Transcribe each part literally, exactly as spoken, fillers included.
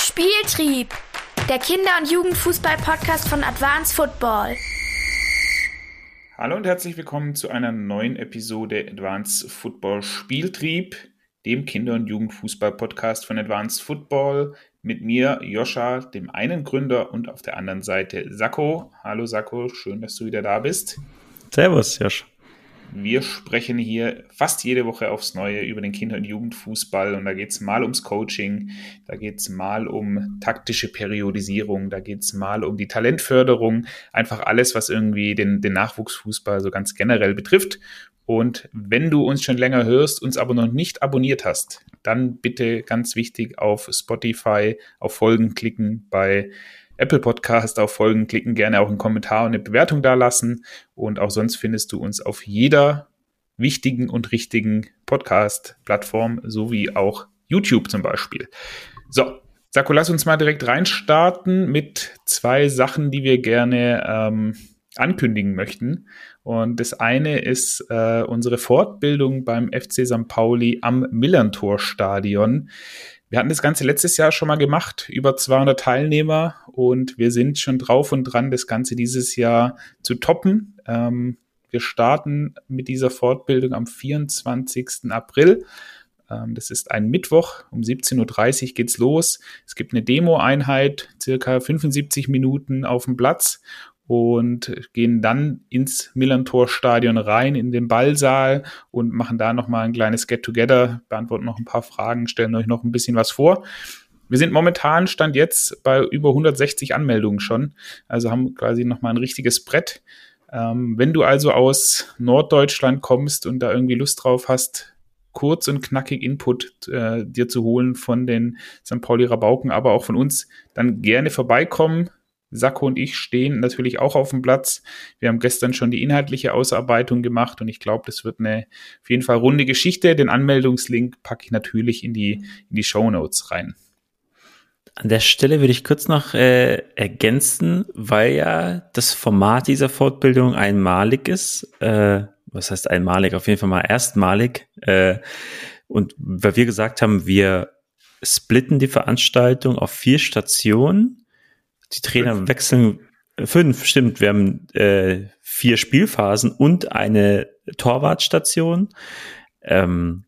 Spieltrieb, der Kinder- und Jugendfußball-Podcast von Advanced Football. Hallo und herzlich willkommen zu einer neuen Episode Advanced Football Spieltrieb, dem Kinder- und Jugendfußball-Podcast von Advanced Football. Mit mir, Joscha, dem einen Gründer, und auf der anderen Seite Sacco. Hallo Sacco, schön, dass du wieder da bist. Servus, Josch. Wir sprechen hier fast jede Woche aufs Neue über den Kinder- und Jugendfußball, und da geht es mal ums Coaching, da geht es mal um taktische Periodisierung, da geht es mal um die Talentförderung, einfach alles, was irgendwie den, den Nachwuchsfußball so ganz generell betrifft. Und wenn du uns schon länger hörst, uns aber noch nicht abonniert hast, dann bitte ganz wichtig auf Spotify auf Folgen klicken, bei Apple Podcast auf Folgen klicken, gerne auch einen Kommentar und eine Bewertung dalassen, und auch sonst findest du uns auf jeder wichtigen und richtigen Podcast-Plattform, sowie auch YouTube zum Beispiel. So, Sacco, lass uns mal direkt reinstarten mit zwei Sachen, die wir gerne ähm, ankündigen möchten. Und das eine ist äh, unsere Fortbildung beim F C Sankt Pauli am Millerntor-Stadion. Wir hatten das Ganze letztes Jahr schon mal gemacht, über zweihundert Teilnehmer, und wir sind schon drauf und dran, das Ganze dieses Jahr zu toppen. Ähm, wir starten mit dieser Fortbildung am vierundzwanzigsten April. Ähm, das ist ein Mittwoch, um siebzehn Uhr dreißig geht's los. Es gibt eine Demo-Einheit, circa fünfundsiebzig Minuten auf dem Platz, und gehen dann ins Millerntor-Stadion rein, in den Ballsaal, und machen da nochmal ein kleines Get-Together, beantworten noch ein paar Fragen, stellen euch noch ein bisschen was vor. Wir sind momentan, Stand jetzt, bei über hundertsechzig Anmeldungen schon, also haben quasi nochmal ein richtiges Brett. Ähm, wenn du also aus Norddeutschland kommst und da irgendwie Lust drauf hast, kurz und knackig Input äh, dir zu holen von den Sankt Pauli Rabauken, aber auch von uns, dann gerne vorbeikommen. Sacco und ich stehen natürlich auch auf dem Platz. Wir haben gestern schon die inhaltliche Ausarbeitung gemacht, und ich glaube, das wird eine auf jeden Fall runde Geschichte. Den Anmeldungslink packe ich natürlich in die, in die Shownotes rein. An der Stelle würde ich kurz noch äh, ergänzen, weil ja das Format dieser Fortbildung einmalig ist. Äh, was heißt einmalig? Auf jeden Fall mal erstmalig. Äh, und weil wir gesagt haben, wir splitten die Veranstaltung auf vier Stationen. Die Trainer fünf. wechseln, fünf, stimmt, wir haben äh, vier Spielphasen und eine Torwartstation. Ähm,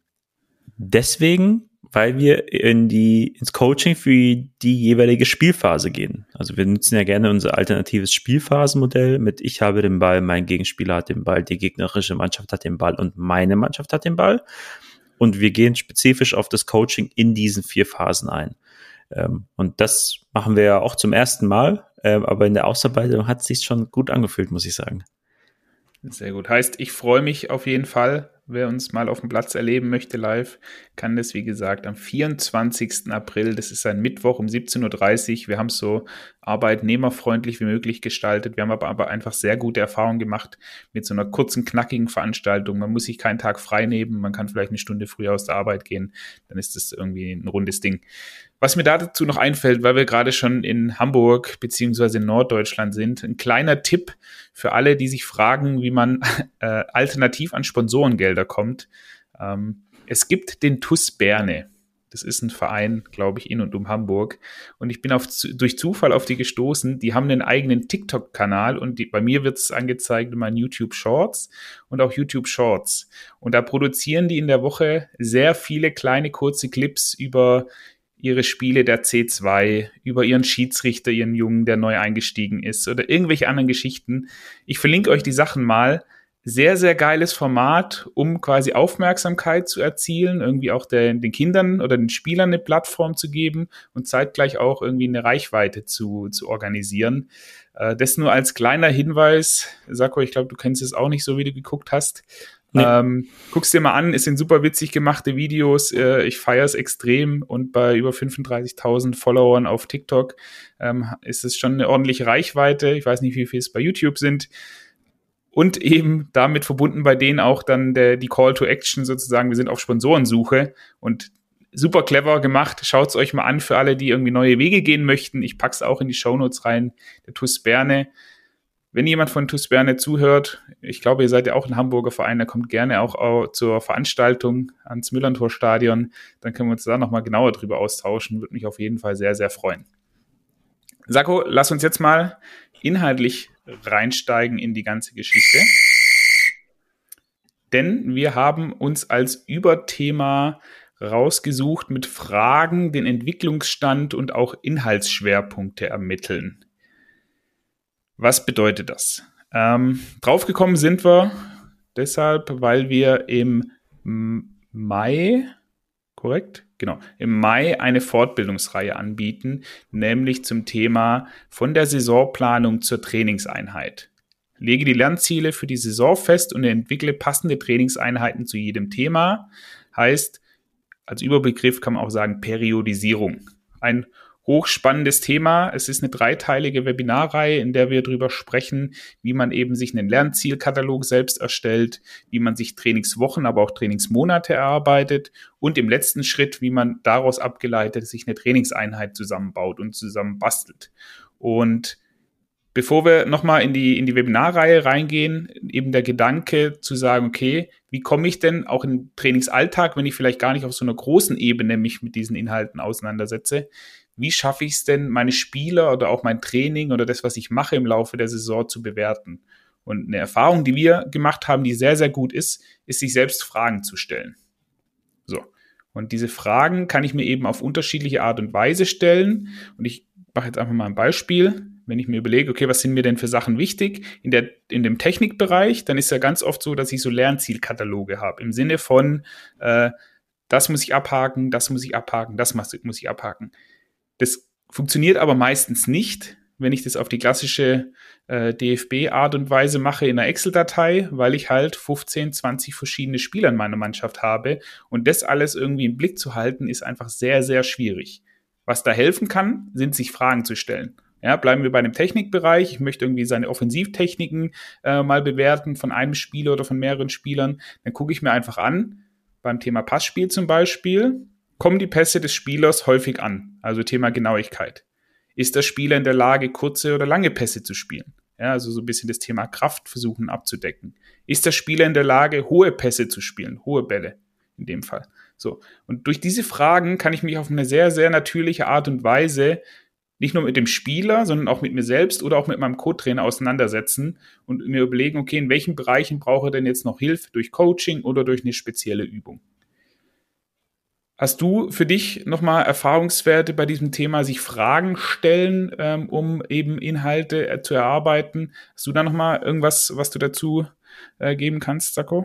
deswegen, weil wir in die ins Coaching für die jeweilige Spielphase gehen. Also wir nutzen ja gerne unser alternatives Spielphasenmodell mit: ich habe den Ball, mein Gegenspieler hat den Ball, die gegnerische Mannschaft hat den Ball und meine Mannschaft hat den Ball. Und wir gehen spezifisch auf das Coaching in diesen vier Phasen ein. Ähm, und das machen wir ja auch zum ersten Mal, äh, aber in der Ausarbeitung hat es sich schon gut angefühlt, muss ich sagen. Sehr gut. Heißt, ich freue mich auf jeden Fall. Wer uns mal auf dem Platz erleben möchte live, kann das, wie gesagt, am vierundzwanzigsten April, das ist ein Mittwoch, um siebzehn Uhr dreißig. Wir haben es so arbeitnehmerfreundlich wie möglich gestaltet. Wir haben aber, aber einfach sehr gute Erfahrungen gemacht mit so einer kurzen, knackigen Veranstaltung. Man muss sich keinen Tag frei nehmen, man kann vielleicht eine Stunde früher aus der Arbeit gehen. Dann ist das irgendwie ein rundes Ding. Was mir dazu noch einfällt, weil wir gerade schon in Hamburg beziehungsweise in Norddeutschland sind, ein kleiner Tipp für alle, die sich fragen, wie man äh, alternativ an Sponsorengelder kommt. Ähm, es gibt den T U S Berne. Das ist ein Verein, glaube ich, in und um Hamburg. Und ich bin auf, durch Zufall auf die gestoßen. Die haben einen eigenen TikTok-Kanal, und die, bei mir wird es angezeigt in meinen YouTube Shorts und auch YouTube Shorts. Und da produzieren die in der Woche sehr viele kleine, kurze Clips über ihre Spiele der C zwei, über ihren Schiedsrichter, ihren Jungen, der neu eingestiegen ist, oder irgendwelche anderen Geschichten. Ich verlinke euch die Sachen mal. Sehr, sehr geiles Format, um quasi Aufmerksamkeit zu erzielen, irgendwie auch der, den Kindern oder den Spielern eine Plattform zu geben und zeitgleich auch irgendwie eine Reichweite zu, zu organisieren. Äh, das nur als kleiner Hinweis. Sacco, ich glaube, du kennst es auch nicht so, wie du geguckt hast. Nee. Ähm, guck's dir mal an, es sind super witzig gemachte Videos, äh, ich feiere es extrem, und bei über fünfunddreißigtausend Followern auf TikTok ähm, ist es schon eine ordentliche Reichweite. Ich weiß nicht, wie viel es bei YouTube sind. Und eben damit verbunden bei denen auch dann der, die Call to Action sozusagen, wir sind auf Sponsorensuche, und super clever gemacht. Schaut's euch mal an für alle, die irgendwie neue Wege gehen möchten. Ich pack's auch in die Shownotes rein, der T U S Berne. wenn jemand von TuS Berne zuhört, ich glaube, ihr seid ja auch ein Hamburger Verein, der kommt gerne auch, auch zur Veranstaltung ans Müllerntor-Stadion, dann können wir uns da nochmal genauer drüber austauschen, würde mich auf jeden Fall sehr, sehr freuen. Sacco, lass uns jetzt mal inhaltlich reinsteigen in die ganze Geschichte, denn wir haben uns als Überthema rausgesucht mit Fragen, den Entwicklungsstand und auch Inhaltsschwerpunkte ermitteln. Was bedeutet das? Ähm, draufgekommen sind wir deshalb, weil wir im Mai, korrekt? Genau, im Mai eine Fortbildungsreihe anbieten, nämlich zum Thema von der Saisonplanung zur Trainingseinheit. Lege die Lernziele für die Saison fest und entwickle passende Trainingseinheiten zu jedem Thema. Heißt, als Überbegriff kann man auch sagen Periodisierung. Ein hochspannendes Thema. Es ist eine dreiteilige Webinarreihe, in der wir darüber sprechen, wie man eben sich einen Lernzielkatalog selbst erstellt, wie man sich Trainingswochen, aber auch Trainingsmonate erarbeitet und im letzten Schritt, wie man daraus abgeleitet sich eine Trainingseinheit zusammenbaut und zusammen bastelt. Und bevor wir nochmal in die, in die Webinarreihe reingehen, eben der Gedanke zu sagen, okay, wie komme ich denn auch im Trainingsalltag, wenn ich vielleicht gar nicht auf so einer großen Ebene mich mit diesen Inhalten auseinandersetze, wie schaffe ich es denn, meine Spieler oder auch mein Training oder das, was ich mache im Laufe der Saison zu bewerten? Und eine Erfahrung, die wir gemacht haben, die sehr, sehr gut ist, ist, sich selbst Fragen zu stellen. So. Und diese Fragen kann ich mir eben auf unterschiedliche Art und Weise stellen. Und ich mache jetzt einfach mal ein Beispiel. Wenn ich mir überlege, okay, was sind mir denn für Sachen wichtig? In der, in dem Technikbereich, dann ist ja ganz oft so, dass ich so Lernzielkataloge habe. Im Sinne von, äh, das muss ich abhaken, das muss ich abhaken, das muss ich abhaken. Das funktioniert aber meistens nicht, wenn ich das auf die klassische äh, D F B-Art und Weise mache in einer Excel-Datei, weil ich halt fünfzehn, zwanzig verschiedene Spieler in meiner Mannschaft habe. Und das alles irgendwie im Blick zu halten, ist einfach sehr, sehr schwierig. Was da helfen kann, sind sich Fragen zu stellen. Ja, bleiben wir bei dem Technikbereich. Ich möchte irgendwie seine Offensivtechniken äh, mal bewerten von einem Spieler oder von mehreren Spielern. Dann gucke ich mir einfach an, beim Thema Passspiel zum Beispiel, kommen die Pässe des Spielers häufig an, also Thema Genauigkeit. Ist der Spieler in der Lage, kurze oder lange Pässe zu spielen? Ja, also so ein bisschen das Thema Kraft versuchen abzudecken. Ist der Spieler in der Lage, hohe Pässe zu spielen, hohe Bälle in dem Fall? So. Und durch diese Fragen kann ich mich auf eine sehr, sehr natürliche Art und Weise nicht nur mit dem Spieler, sondern auch mit mir selbst oder auch mit meinem Co-Trainer auseinandersetzen und mir überlegen, okay, in welchen Bereichen brauche ich denn jetzt noch Hilfe durch Coaching oder durch eine spezielle Übung? Hast du für dich nochmal Erfahrungswerte bei diesem Thema, sich Fragen stellen, ähm, um eben Inhalte äh, zu erarbeiten? Hast du da nochmal irgendwas, was du dazu äh, geben kannst, Sacco?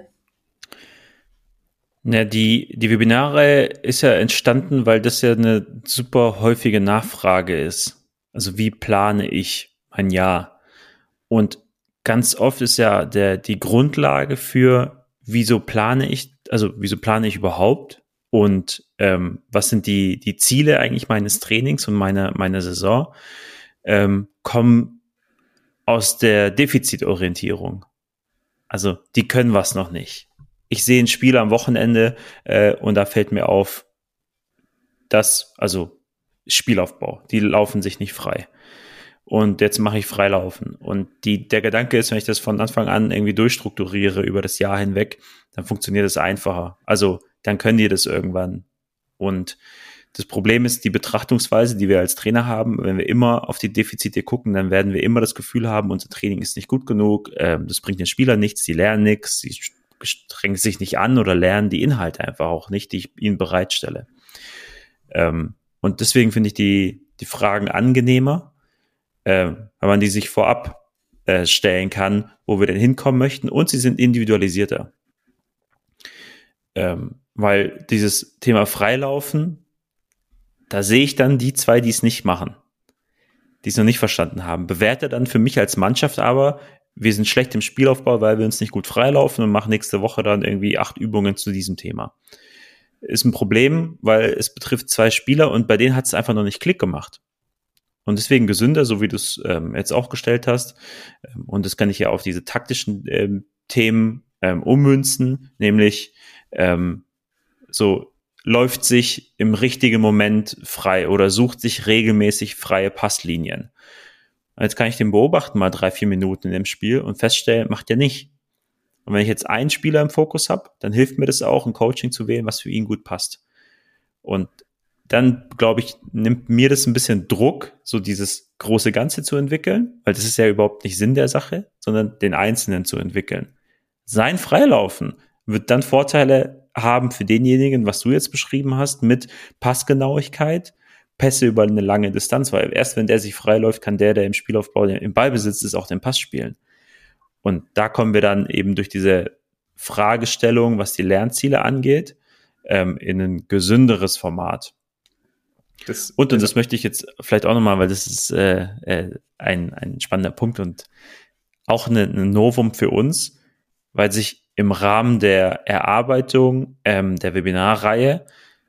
Ja, die, die Webinare ist ja entstanden, weil das ja eine super häufige Nachfrage ist. Also wie plane ich mein Jahr? Und ganz oft ist ja der, die Grundlage für, wieso plane ich, also wieso plane ich überhaupt? Und ähm, was sind die, die Ziele eigentlich meines Trainings und meiner, meiner Saison, ähm, kommen aus der Defizitorientierung. Also die können was noch nicht. Ich sehe ein Spiel am Wochenende äh, und da fällt mir auf, dass, also Spielaufbau, die laufen sich nicht frei. Und jetzt mache ich Freilaufen. Und die, der Gedanke ist, wenn ich das von Anfang an irgendwie durchstrukturiere über das Jahr hinweg, dann funktioniert es einfacher. Also dann können die das irgendwann. Und das Problem ist die Betrachtungsweise, die wir als Trainer haben. Wenn wir immer auf die Defizite gucken, dann werden wir immer das Gefühl haben, unser Training ist nicht gut genug, äh, das bringt den Spielern nichts, die lernen nichts, sie strengen sich nicht an oder lernen die Inhalte einfach auch nicht, die ich ihnen bereitstelle. Ähm, und deswegen finde ich die, die Fragen angenehmer, äh, weil man die sich vorab äh, stellen kann, wo wir denn hinkommen möchten, und sie sind individualisierter. Ähm, weil dieses Thema Freilaufen, da sehe ich dann die zwei, die es nicht machen, die es noch nicht verstanden haben. Bewerte dann für mich als Mannschaft aber, wir sind schlecht im Spielaufbau, weil wir uns nicht gut freilaufen, und machen nächste Woche dann irgendwie acht Übungen zu diesem Thema. Ist ein Problem, weil es betrifft zwei Spieler und bei denen hat es einfach noch nicht Klick gemacht. Und deswegen gesünder, so wie du es ähm, jetzt auch gestellt hast. Und das kann ich ja auf diese taktischen ähm, Themen ähm, ummünzen, nämlich ähm, so läuft sich im richtigen Moment frei oder sucht sich regelmäßig freie Passlinien. Und jetzt kann ich den beobachten mal drei, vier Minuten in dem Spiel und feststellen, macht er nicht. Und wenn ich jetzt einen Spieler im Fokus habe, dann hilft mir das auch, ein Coaching zu wählen, was für ihn gut passt. Und dann, glaube ich, nimmt mir das ein bisschen Druck, so dieses große Ganze zu entwickeln, weil das ist ja überhaupt nicht Sinn der Sache, sondern den Einzelnen zu entwickeln. Sein Freilaufen wird dann Vorteile haben für denjenigen, was du jetzt beschrieben hast, mit Passgenauigkeit, Pässe über eine lange Distanz, weil erst wenn der sich freiläuft, kann der, der im Spielaufbau im Ballbesitz ist, auch den Pass spielen. Und da kommen wir dann eben durch diese Fragestellung, was die Lernziele angeht, ähm, in ein gesünderes Format. Das, und, und das möchte ich jetzt vielleicht auch nochmal, weil das ist äh, äh, ein, ein spannender Punkt und auch eine, ein Novum für uns, weil sich im Rahmen der Erarbeitung ähm, der Webinarreihe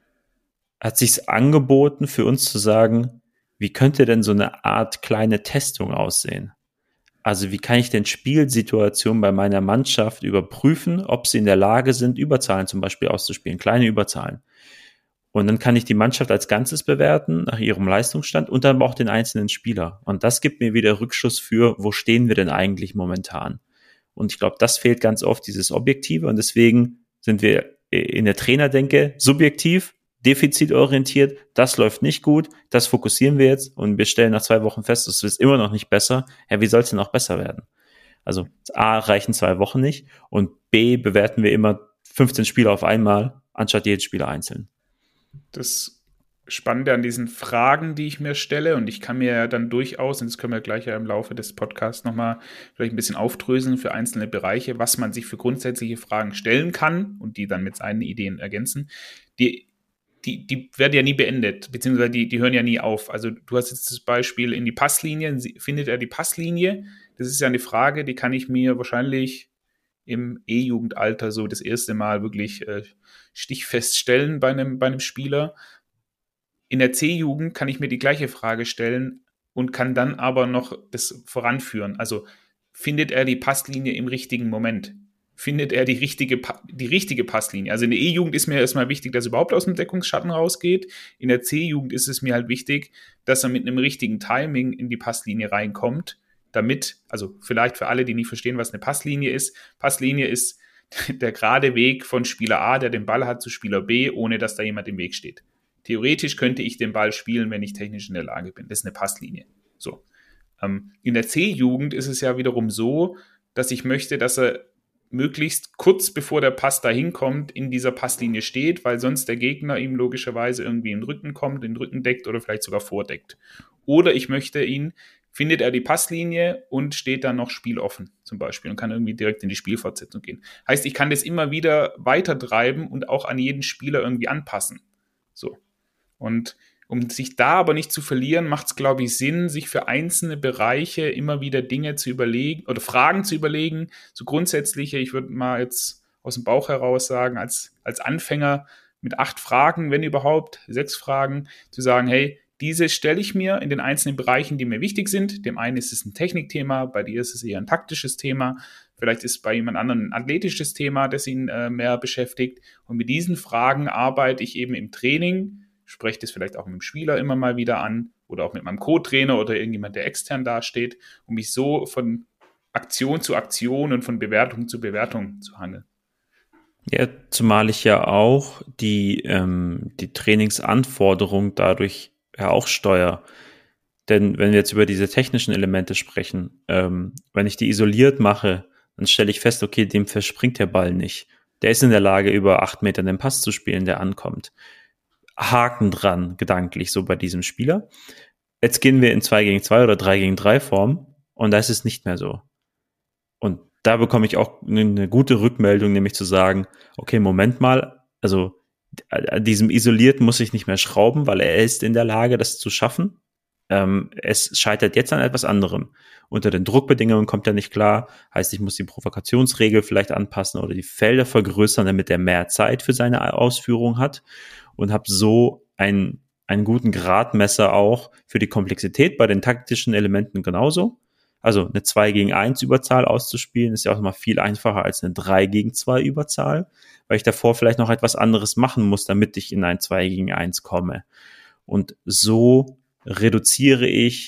hat sich's angeboten für uns zu sagen, wie könnte denn so eine Art kleine Testung aussehen? Also wie kann ich denn Spielsituationen bei meiner Mannschaft überprüfen, ob sie in der Lage sind, Überzahlen zum Beispiel auszuspielen, kleine Überzahlen. Und dann kann ich die Mannschaft als Ganzes bewerten, nach ihrem Leistungsstand und dann auch den einzelnen Spieler. Und das gibt mir wieder Rückschluss für, wo stehen wir denn eigentlich momentan? Und ich glaube, das fehlt ganz oft, dieses Objektive. Und deswegen sind wir in der Trainerdenke subjektiv, defizitorientiert. Das läuft nicht gut. Das fokussieren wir jetzt. Und wir stellen nach zwei Wochen fest, es ist immer noch nicht besser. Ja, wie soll es denn auch besser werden? Also A, reichen zwei Wochen nicht. Und B, bewerten wir immer fünfzehn Spieler auf einmal, anstatt jeden Spieler einzeln. Das Spannende an diesen Fragen, die ich mir stelle, und ich kann mir ja dann durchaus, und das können wir gleich ja im Laufe des Podcasts nochmal vielleicht ein bisschen aufdröseln für einzelne Bereiche, was man sich für grundsätzliche Fragen stellen kann und die dann mit seinen Ideen ergänzen, die, die, die werden ja nie beendet, beziehungsweise die, die hören ja nie auf. Also du hast jetzt das Beispiel in die Passlinie, findet er die Passlinie? Das ist ja eine Frage, die kann ich mir wahrscheinlich im E-Jugendalter so das erste Mal wirklich äh, stichfest stellen bei einem, bei einem Spieler. In der C-Jugend kann ich mir die gleiche Frage stellen und kann dann aber noch das voranführen. Also findet er die Passlinie im richtigen Moment? Findet er die richtige, die richtige Passlinie? Also in der E-Jugend ist mir erstmal wichtig, dass er überhaupt aus dem Deckungsschatten rausgeht. In der C-Jugend ist es mir halt wichtig, dass er mit einem richtigen Timing in die Passlinie reinkommt, damit, also vielleicht für alle, die nicht verstehen, was eine Passlinie ist. Passlinie ist der gerade Weg von Spieler A, der den Ball hat, zu Spieler B, ohne dass da jemand im Weg steht. Theoretisch könnte ich den Ball spielen, wenn ich technisch in der Lage bin. Das ist eine Passlinie. So. Ähm, in der C-Jugend ist es ja wiederum so, dass ich möchte, dass er möglichst kurz bevor der Pass dahin kommt, in dieser Passlinie steht, weil sonst der Gegner ihm logischerweise irgendwie in den Rücken kommt, den Rücken deckt oder vielleicht sogar vordeckt. Oder ich möchte ihn, findet er die Passlinie und steht dann noch spieloffen zum Beispiel und kann irgendwie direkt in die Spielfortsetzung gehen. Heißt, ich kann das immer wieder weiter treiben und auch an jeden Spieler irgendwie anpassen. So. Und um sich da aber nicht zu verlieren, macht es, glaube ich, Sinn, sich für einzelne Bereiche immer wieder Dinge zu überlegen oder Fragen zu überlegen. So grundsätzliche, ich würde mal jetzt aus dem Bauch heraus sagen, als, als Anfänger mit acht Fragen, wenn überhaupt, sechs Fragen, zu sagen, hey, diese stelle ich mir in den einzelnen Bereichen, die mir wichtig sind. Dem einen ist es ein Technikthema, bei dir ist es eher ein taktisches Thema. Vielleicht ist bei jemand anderem ein athletisches Thema, das ihn äh, mehr beschäftigt. Und mit diesen Fragen arbeite ich eben im Training, spreche das vielleicht auch mit dem Spieler immer mal wieder an oder auch mit meinem Co-Trainer oder irgendjemand, der extern dasteht, um mich so von Aktion zu Aktion und von Bewertung zu Bewertung zu handeln. Ja, zumal ich ja auch die, ähm, die Trainingsanforderung dadurch ja auch steuere. Denn wenn wir jetzt über diese technischen Elemente sprechen, ähm, wenn ich die isoliert mache, dann stelle ich fest, okay, dem verspringt der Ball nicht. Der ist in der Lage, über acht Meter den Pass zu spielen, der ankommt. Haken dran, gedanklich, so bei diesem Spieler. Jetzt gehen wir in zwei gegen zwei oder drei gegen drei Form und da ist es nicht mehr so. Und da bekomme ich auch eine gute Rückmeldung, nämlich zu sagen, okay, Moment mal, also an diesem Isolierten muss ich nicht mehr schrauben, weil er ist in der Lage, das zu schaffen. Ähm, es scheitert jetzt an etwas anderem. Unter den Druckbedingungen kommt er nicht klar, heißt, ich muss die Provokationsregel vielleicht anpassen oder die Felder vergrößern, damit er mehr Zeit für seine Ausführung hat. Und habe so einen, einen guten Gradmesser auch für die Komplexität bei den taktischen Elementen genauso. Also eine zwei gegen eins Überzahl auszuspielen ist ja auch noch mal viel einfacher als eine drei gegen zwei Überzahl, weil ich davor vielleicht noch etwas anderes machen muss, damit ich in ein zwei gegen eins komme. Und so reduziere ich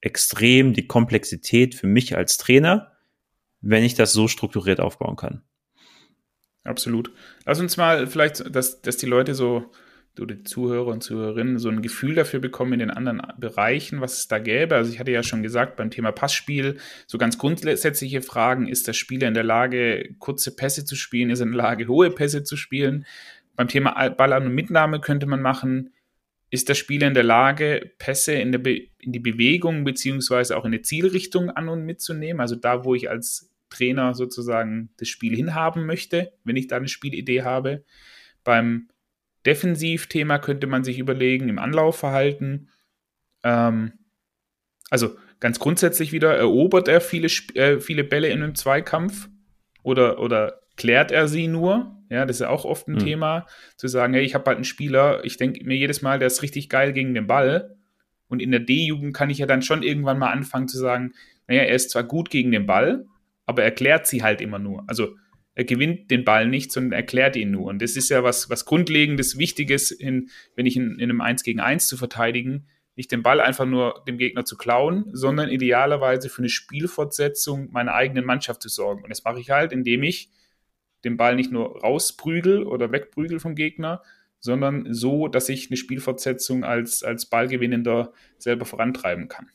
extrem die Komplexität für mich als Trainer, wenn ich das so strukturiert aufbauen kann. Absolut. Lass uns mal vielleicht, dass, dass die Leute so, die Zuhörer und Zuhörerinnen, so ein Gefühl dafür bekommen in den anderen Bereichen, was es da gäbe. Also ich hatte ja schon gesagt, beim Thema Passspiel, so ganz grundsätzliche Fragen, ist der Spieler in der Lage, kurze Pässe zu spielen, ist er in der Lage, hohe Pässe zu spielen? Beim Thema Ballan- und Mitnahme könnte man machen, ist der Spieler in der Lage, Pässe in, der Be- in die Bewegung beziehungsweise auch in eine Zielrichtung an- und mitzunehmen? Also da, wo ich als Trainer sozusagen das Spiel hinhaben möchte, wenn ich da eine Spielidee habe. Beim Defensivthema könnte man sich überlegen, im Anlaufverhalten, ähm, also ganz grundsätzlich wieder, erobert er viele, äh, viele Bälle in einem Zweikampf oder, oder klärt er sie nur? Ja, das ist ja auch oft ein mhm. Thema, zu sagen, hey, ich habe halt einen Spieler, ich denke mir jedes Mal, der ist richtig geil gegen den Ball, und in der D-Jugend kann ich ja dann schon irgendwann mal anfangen zu sagen, naja, er ist zwar gut gegen den Ball, aber er klärt sie halt immer nur. Also er gewinnt den Ball nicht, sondern er klärt ihn nur. Und das ist ja was, was Grundlegendes, Wichtiges, in, wenn ich in, in einem eins gegen eins zu verteidigen, nicht den Ball einfach nur dem Gegner zu klauen, sondern idealerweise für eine Spielfortsetzung meiner eigenen Mannschaft zu sorgen. Und das mache ich halt, indem ich den Ball nicht nur rausprügel oder wegprügel vom Gegner, sondern so, dass ich eine Spielfortsetzung als, als Ballgewinnender selber vorantreiben kann.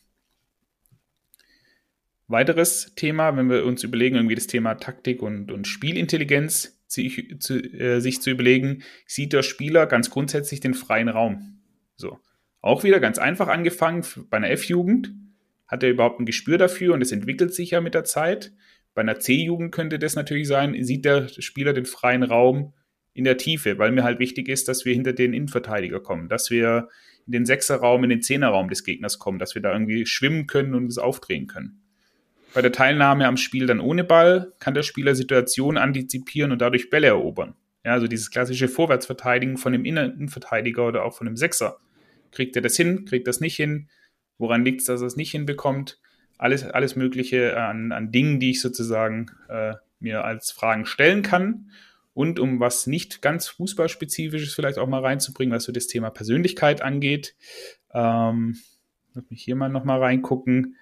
Weiteres Thema, wenn wir uns überlegen, irgendwie das Thema Taktik und, und Spielintelligenz sich zu, äh, sich zu überlegen, sieht der Spieler ganz grundsätzlich den freien Raum. So. Auch wieder ganz einfach angefangen, bei einer F-Jugend hat er überhaupt ein Gespür dafür und es entwickelt sich ja mit der Zeit. Bei einer C-Jugend könnte das natürlich sein, sieht der Spieler den freien Raum in der Tiefe, weil mir halt wichtig ist, dass wir hinter den Innenverteidiger kommen, dass wir in den Sechserraum, in den Zehnerraum des Gegners kommen, dass wir da irgendwie schwimmen können und es aufdrehen können. Bei der Teilnahme am Spiel dann ohne Ball kann der Spieler Situationen antizipieren und dadurch Bälle erobern. Ja, also dieses klassische Vorwärtsverteidigen von dem Innenverteidiger oder auch von dem Sechser. Kriegt er das hin, kriegt das nicht hin? Woran liegt es, dass er es nicht hinbekommt? Alles, alles Mögliche an, an Dingen, die ich sozusagen äh, mir als Fragen stellen kann. Und um was nicht ganz Fußballspezifisches vielleicht auch mal reinzubringen, was so das Thema Persönlichkeit angeht, ähm, lass mich hier mal nochmal reingucken.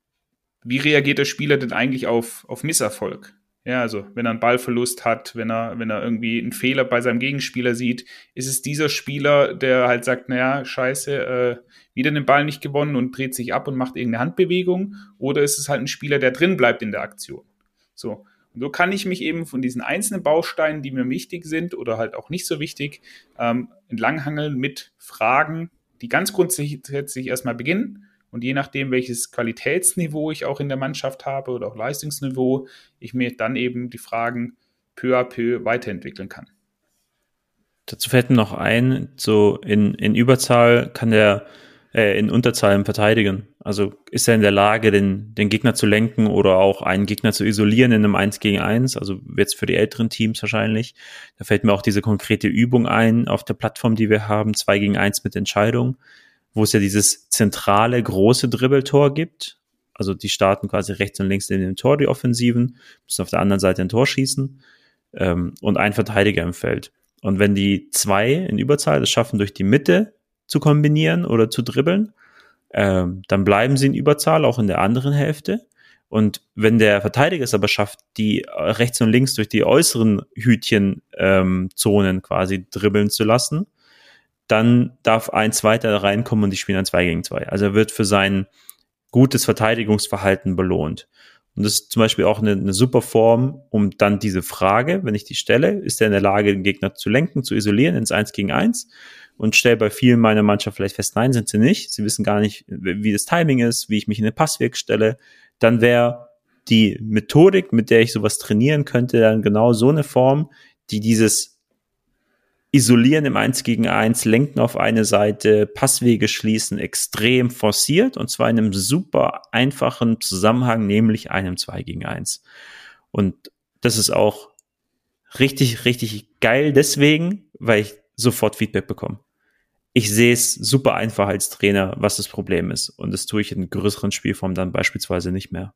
Wie reagiert der Spieler denn eigentlich auf, auf Misserfolg? Ja, also wenn er einen Ballverlust hat, wenn er, wenn er irgendwie einen Fehler bei seinem Gegenspieler sieht, ist es dieser Spieler, der halt sagt, naja, scheiße, äh, wieder den Ball nicht gewonnen und dreht sich ab und macht irgendeine Handbewegung, oder ist es halt ein Spieler, der drin bleibt in der Aktion? So. Und so kann ich mich eben von diesen einzelnen Bausteinen, die mir wichtig sind oder halt auch nicht so wichtig, ähm, entlanghangeln mit Fragen, die ganz grundsätzlich erstmal beginnen. Und je nachdem, welches Qualitätsniveau ich auch in der Mannschaft habe oder auch Leistungsniveau, ich mir dann eben die Fragen peu à peu weiterentwickeln kann. Dazu fällt mir noch ein, so in, in Überzahl kann der äh, in Unterzahl verteidigen. Also ist er in der Lage, den, den Gegner zu lenken oder auch einen Gegner zu isolieren in einem eins gegen eins, also jetzt für die älteren Teams wahrscheinlich. Da fällt mir auch diese konkrete Übung ein auf der Plattform, die wir haben, zwei gegen eins mit Entscheidung, wo es ja dieses zentrale, große Dribbeltor gibt. Also die starten quasi rechts und links in dem Tor, die Offensiven, müssen auf der anderen Seite ein Tor schießen ähm, und ein Verteidiger im Feld. Und wenn die zwei in Überzahl es schaffen, durch die Mitte zu kombinieren oder zu dribbeln, ähm, dann bleiben sie in Überzahl, auch in der anderen Hälfte. Und wenn der Verteidiger es aber schafft, die rechts und links durch die äußeren Hütchen ähm, Zonen quasi dribbeln zu lassen, dann darf ein Zweiter reinkommen und die spielen dann zwei gegen zwei. Also er wird für sein gutes Verteidigungsverhalten belohnt. Und das ist zum Beispiel auch eine, eine super Form, um dann diese Frage, wenn ich die stelle, ist er in der Lage, den Gegner zu lenken, zu isolieren ins eins gegen eins, und stelle bei vielen meiner Mannschaft vielleicht fest, nein, sind sie nicht. Sie wissen gar nicht, wie das Timing ist, wie ich mich in den Passweg stelle. Dann wäre die Methodik, mit der ich sowas trainieren könnte, dann genau so eine Form, die dieses Isolieren im eins gegen eins, Lenken auf eine Seite, Passwege schließen, extrem forciert, und zwar in einem super einfachen Zusammenhang, nämlich einem zwei gegen eins. Und das ist auch richtig, richtig geil deswegen, weil ich sofort Feedback bekomme. Ich sehe es super einfach als Trainer, was das Problem ist, und das tue ich in größeren Spielformen dann beispielsweise nicht mehr.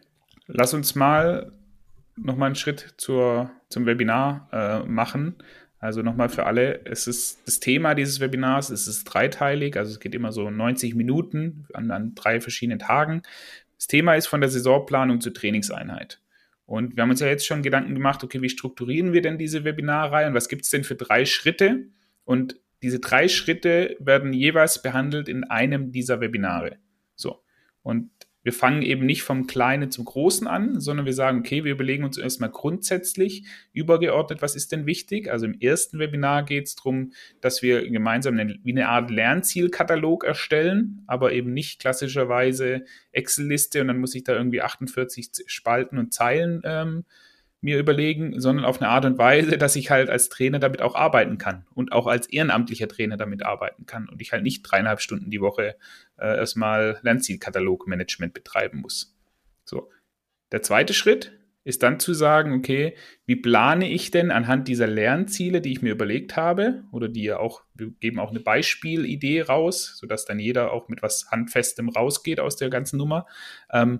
Lass uns mal noch mal einen Schritt zur, zum Webinar äh, machen. Also nochmal für alle, es ist das Thema dieses Webinars, es ist dreiteilig, also es geht immer so neunzig Minuten an, an drei verschiedenen Tagen. Das Thema ist von der Saisonplanung zur Trainingseinheit. Und wir haben uns ja jetzt schon Gedanken gemacht, okay, wie strukturieren wir denn diese Webinarreihe und was gibt es denn für drei Schritte? Und diese drei Schritte werden jeweils behandelt in einem dieser Webinare. So. Und wir fangen eben nicht vom Kleinen zum Großen an, sondern wir sagen, okay, wir überlegen uns erstmal grundsätzlich übergeordnet, was ist denn wichtig? Also im ersten Webinar geht es darum, dass wir gemeinsam eine, wie eine Art Lernzielkatalog erstellen, aber eben nicht klassischerweise Excel-Liste und dann muss ich da irgendwie achtundvierzig Spalten und Zeilen ähm, mir überlegen, sondern auf eine Art und Weise, dass ich halt als Trainer damit auch arbeiten kann und auch als ehrenamtlicher Trainer damit arbeiten kann und ich halt nicht dreieinhalb Stunden die Woche äh, erstmal Lernzielkatalog-Management betreiben muss. So. Der zweite Schritt ist dann zu sagen, okay, wie plane ich denn anhand dieser Lernziele, die ich mir überlegt habe oder die ja auch, wir geben auch eine Beispielidee raus, sodass dann jeder auch mit was Handfestem rausgeht aus der ganzen Nummer, ähm,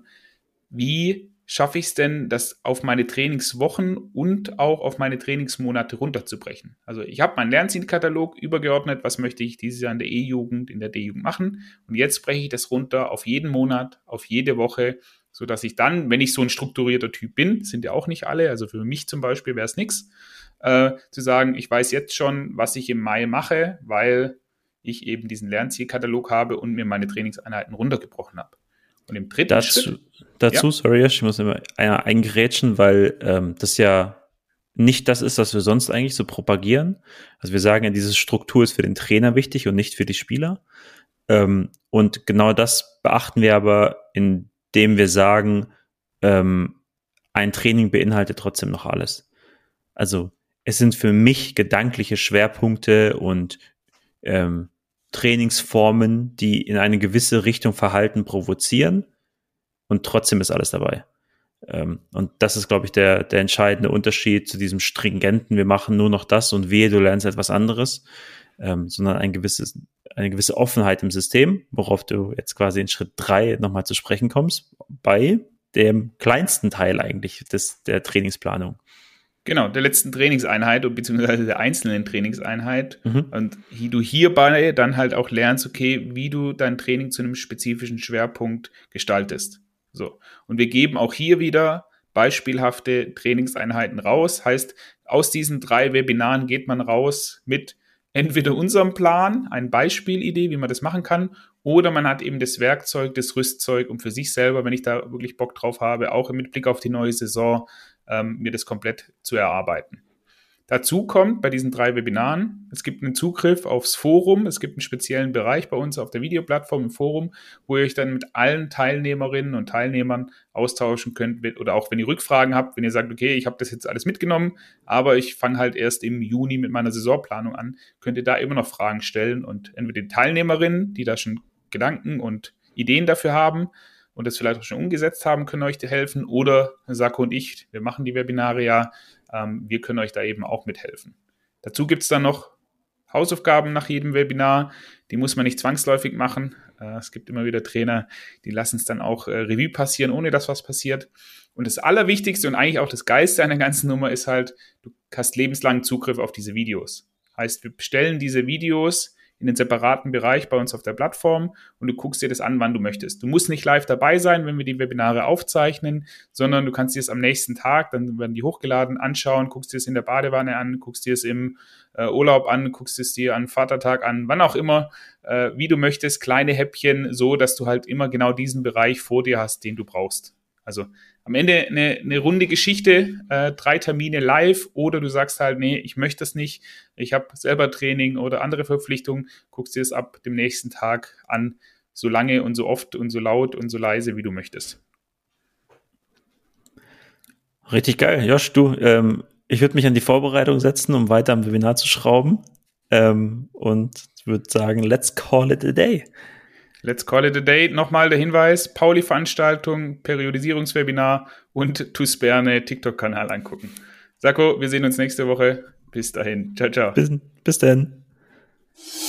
wie schaffe ich es denn, das auf meine Trainingswochen und auch auf meine Trainingsmonate runterzubrechen? Also ich habe meinen Lernzielkatalog übergeordnet, was möchte ich dieses Jahr in der E-Jugend, in der D-Jugend machen und jetzt breche ich das runter auf jeden Monat, auf jede Woche, sodass ich dann, wenn ich so ein strukturierter Typ bin, sind ja auch nicht alle, also für mich zum Beispiel wäre es nichts, äh, zu sagen, ich weiß jetzt schon, was ich im Mai mache, weil ich eben diesen Lernzielkatalog habe und mir meine Trainingseinheiten runtergebrochen habe. Und im dritten dazu, Schritt... Dazu, ja. sorry, ich muss immer eingrätschen, weil ähm, das ja nicht das ist, was wir sonst eigentlich so propagieren. Also wir sagen ja, diese Struktur ist für den Trainer wichtig und nicht für die Spieler. Ähm, und genau das beachten wir aber, indem wir sagen, ähm, ein Training beinhaltet trotzdem noch alles. Also es sind für mich gedankliche Schwerpunkte und ähm, Trainingsformen, die in eine gewisse Richtung Verhalten provozieren. Und trotzdem ist alles dabei. Ähm, und das ist, glaube ich, der, der entscheidende Unterschied zu diesem stringenten, wir machen nur noch das und wehe, du lernst etwas anderes, ähm, sondern ein gewisses, eine gewisse Offenheit im System, worauf du jetzt quasi in Schritt drei nochmal zu sprechen kommst, bei dem kleinsten Teil eigentlich des, der Trainingsplanung. Genau, der letzten Trainingseinheit beziehungsweise der einzelnen Trainingseinheit Mhm. und du hierbei dann halt auch lernst, okay, wie du dein Training zu einem spezifischen Schwerpunkt gestaltest. So. Und wir geben auch hier wieder beispielhafte Trainingseinheiten raus. Heißt, aus diesen drei Webinaren geht man raus mit entweder unserem Plan, eine Beispielidee, wie man das machen kann, oder man hat eben das Werkzeug, das Rüstzeug, um für sich selber, wenn ich da wirklich Bock drauf habe, auch mit Blick auf die neue Saison, ähm, mir das komplett zu erarbeiten. Dazu kommt bei diesen drei Webinaren, es gibt einen Zugriff aufs Forum, es gibt einen speziellen Bereich bei uns auf der Videoplattform im Forum, wo ihr euch dann mit allen Teilnehmerinnen und Teilnehmern austauschen könnt oder auch wenn ihr Rückfragen habt, wenn ihr sagt, okay, ich habe das jetzt alles mitgenommen, aber ich fange halt erst im Juni mit meiner Saisonplanung an, könnt ihr da immer noch Fragen stellen und entweder die Teilnehmerinnen, die da schon Gedanken und Ideen dafür haben und das vielleicht auch schon umgesetzt haben, können euch helfen oder Sacco und ich, wir machen die Webinare ja, wir können euch da eben auch mithelfen. Dazu gibt es dann noch Hausaufgaben nach jedem Webinar. Die muss man nicht zwangsläufig machen. Es gibt immer wieder Trainer, die lassen es dann auch Revue passieren, ohne dass was passiert. Und das Allerwichtigste und eigentlich auch das Geilste an der ganzen Nummer ist halt, du hast lebenslangen Zugriff auf diese Videos. Heißt, wir bestellen diese Videos in den separaten Bereich bei uns auf der Plattform und du guckst dir das an, wann du möchtest. Du musst nicht live dabei sein, wenn wir die Webinare aufzeichnen, sondern du kannst dir es am nächsten Tag, dann werden die hochgeladen, anschauen, guckst dir es in der Badewanne an, guckst dir es im äh, Urlaub an, guckst es dir an Vatertag an, wann auch immer, äh, wie du möchtest, kleine Häppchen, so, dass du halt immer genau diesen Bereich vor dir hast, den du brauchst. Also am Ende eine, eine runde Geschichte, äh, drei Termine live oder du sagst halt, nee, ich möchte das nicht, ich habe selber Training oder andere Verpflichtungen, guckst dir es ab dem nächsten Tag an, so lange und so oft und so laut und so leise, wie du möchtest. Richtig geil. Josh, du, ähm, ich würde mich an die Vorbereitung setzen, um weiter am Webinar zu schrauben ähm, und würde sagen, let's call it a day. Let's call it a day. Nochmal der Hinweis, Pauli-Veranstaltung, Periodisierungswebinar und TuS Berne TikTok-Kanal angucken. Sacco, wir sehen uns nächste Woche. Bis dahin. Ciao, ciao. Bis, bis dann.